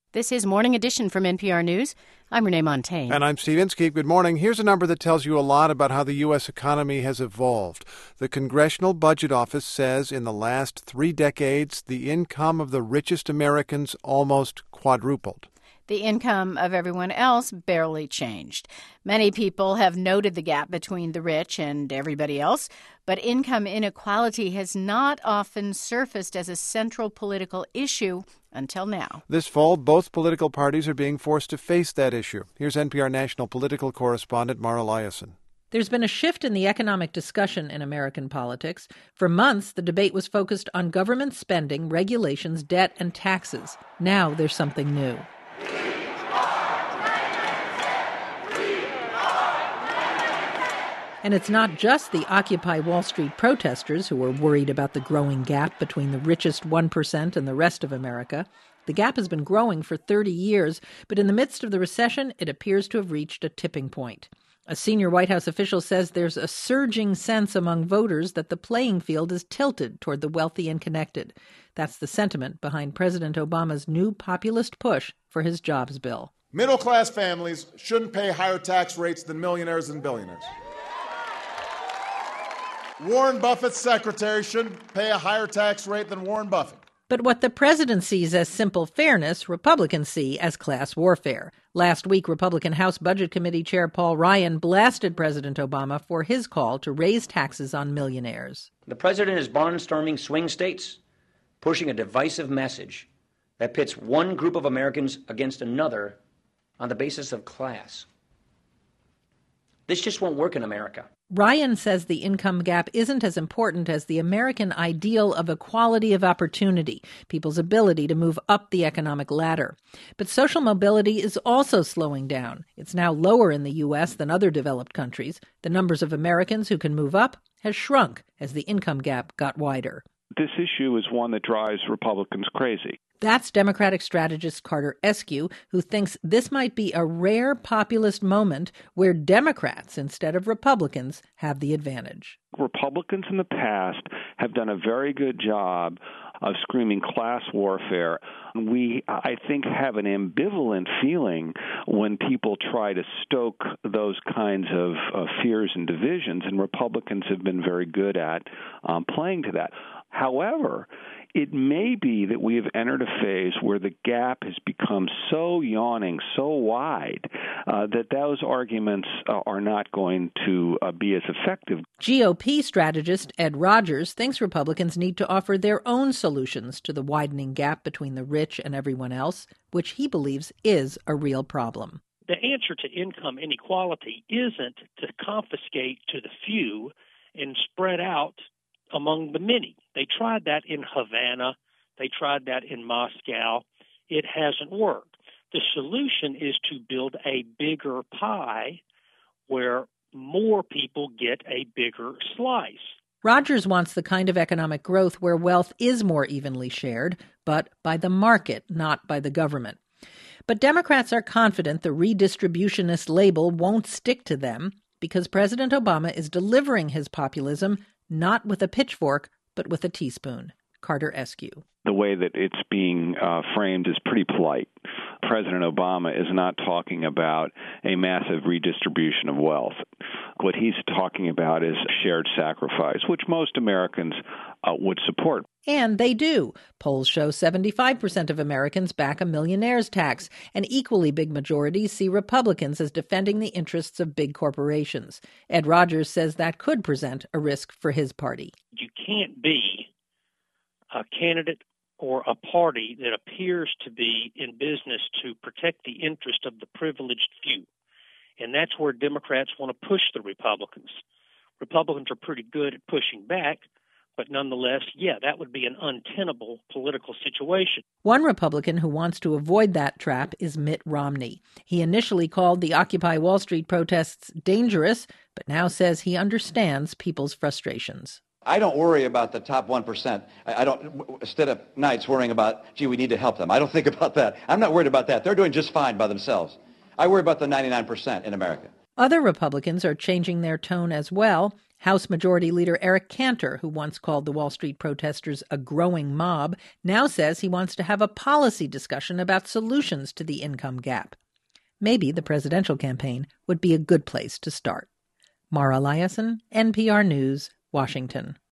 This is Morning Edition from NPR News. I'm Renee Montagne. And I'm Steve Inskeep. Good morning. Here's a number that tells you a lot about how the U.S. economy has evolved. The Congressional Budget Office says in the last 3 decades, the income of the richest Americans almost quadrupled. The income of everyone else barely changed. Many people have noted the gap between the rich and everybody else, but income inequality has not often surfaced as a central political issue until now. This fall, both political parties are being forced to face that issue. Here's NPR national political correspondent Mara Liasson. There's been a shift in the economic discussion in American politics. For months, the debate was focused on government spending, regulations, debt, and taxes. Now there's something new. And it's not just the Occupy Wall Street protesters who are worried about the growing gap between the richest 1% and the rest of America. The gap has been growing for 30 years, but in the midst of the recession, it appears to have reached a tipping point. A senior White House official says there's a surging sense among voters that the playing field is tilted toward the wealthy and connected. That's the sentiment behind President Obama's new populist push for his jobs bill. Middle-class families shouldn't pay higher tax rates than millionaires and billionaires. Warren Buffett's secretary shouldn't pay a higher tax rate than Warren Buffett. But what the president sees as simple fairness, Republicans see as class warfare. Last week, Republican House Budget Committee Chair Paul Ryan blasted President Obama for his call to raise taxes on millionaires. The president is barnstorming swing states, pushing a divisive message that pits one group of Americans against another on the basis of class. This just won't work in America. Ryan says the income gap isn't as important as the American ideal of equality of opportunity, people's ability to move up the economic ladder. But social mobility is also slowing down. It's now lower in the U.S. than other developed countries. The numbers of Americans who can move up has shrunk as the income gap got wider. This issue is one that drives Republicans crazy. That's Democratic strategist Carter Eskew, who thinks this might be a rare populist moment where Democrats, instead of Republicans, have the advantage. Republicans in the past have done a very good job of screaming class warfare. We, I think, have an ambivalent feeling when people try to stoke those kinds of fears and divisions, and Republicans have been very good at playing to that. However, it may be that we have entered a phase where the gap has become so yawning, so wide, that those arguments are not going to be as effective. GOP strategist Ed Rogers thinks Republicans need to offer their own solutions to the widening gap between the rich and everyone else, which he believes is a real problem. The answer to income inequality isn't to confiscate to the few and spread out among the many. They tried that in Havana. They tried that in Moscow. It hasn't worked. The solution is to build a bigger pie where more people get a bigger slice. Rogers wants the kind of economic growth where wealth is more evenly shared, but by the market, not by the government. But Democrats are confident the redistributionist label won't stick to them because President Obama is delivering his populism not with a pitchfork, but with a teaspoon. Carter Eskew. The way that it's being framed is pretty polite. President Obama is not talking about a massive redistribution of wealth. What he's talking about is shared sacrifice, which most Americans would support. And they do. Polls show 75% of Americans back a millionaire's tax, and equally big majorities see Republicans as defending the interests of big corporations. Ed Rogers says that could present a risk for his party. You can't be a candidate or a party that appears to be in business to protect the interest of the privileged few. And that's where Democrats want to push the Republicans. Republicans are pretty good at pushing back, but nonetheless, that would be an untenable political situation. One Republican who wants to avoid that trap is Mitt Romney. He initially called the Occupy Wall Street protests dangerous, but now says he understands people's frustrations. I don't worry about the top 1%. I don't, instead of nights worrying about, we need to help them. I don't think about that. I'm not worried about that. They're doing just fine by themselves. I worry about the 99% in America. Other Republicans are changing their tone as well. House Majority Leader Eric Cantor, who once called the Wall Street protesters a growing mob, now says he wants to have a policy discussion about solutions to the income gap. Maybe the presidential campaign would be a good place to start. Mara Liasson, NPR News, Washington.